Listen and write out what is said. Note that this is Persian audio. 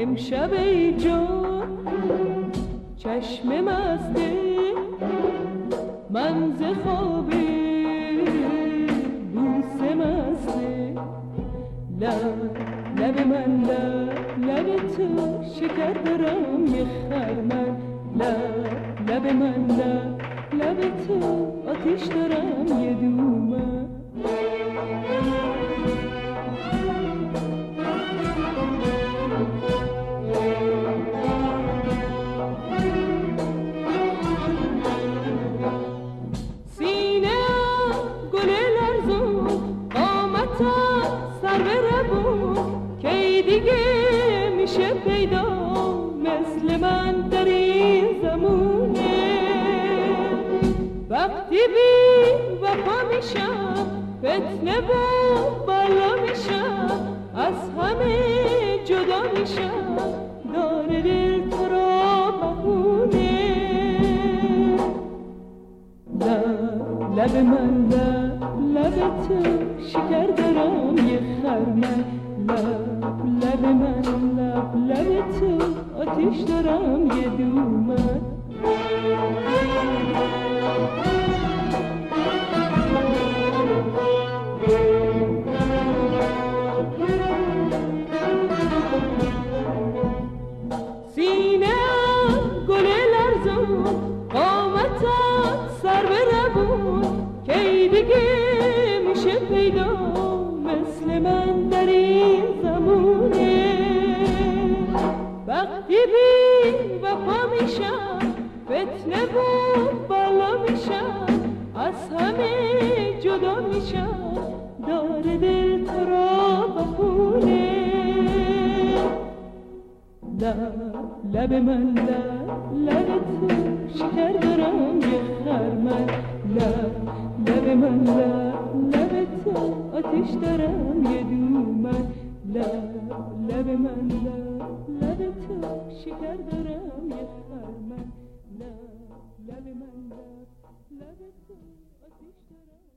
امشب ای جان چشم مسته من ز خواب بوسه مسته لب من لب تو شکر دارم یه خرمن لب من لب تو آتیش دارم یه دومن میشه پیدا مثل من در این زمونه وقتی بی وفا میشم فتنه و بلا میشم از همه جدا میشم داره دل تو را بهونه لب من لب تو شکر دارم یه خرمن لب من لب تو آتیش دارم یه دومن سینه گل لرزون قامتم سر به ربون کی دیگه میشه پیدا مثل من در این زمونه وقتی بی وفا میشم فتنه و بالا میشم از همه جدا میشم داره دل تو را بخونه لب من لب تو شکر دارم یه خرمن لب من لب تو آتیش دارم یه دومن لب من لب تو شکر دارم یه خرمن لب من لب تو آتیش دارم